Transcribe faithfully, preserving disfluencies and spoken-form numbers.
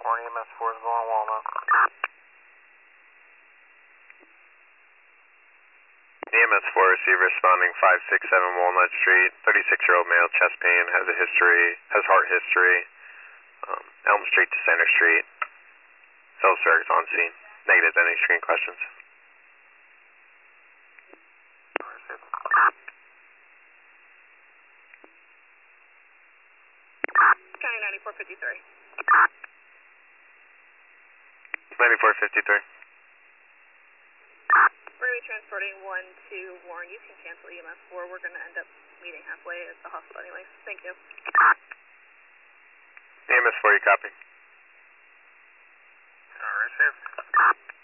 Warren, E M S four is going Walnut. E M S four receiver responding five six seven Walnut Street, thirty-six-year-old male, chest pain, has a history, has heart history, um, Elm Street to Center Street, cell surge on scene. Negative, any screen questions? County ninety-four fifty-three. ninety-four fifty-three. We're going to be transporting one to Warren. You can cancel E M S four. We're going to end up meeting halfway at the hospital anyways. Thank you. E M S four, you copy? All right, received.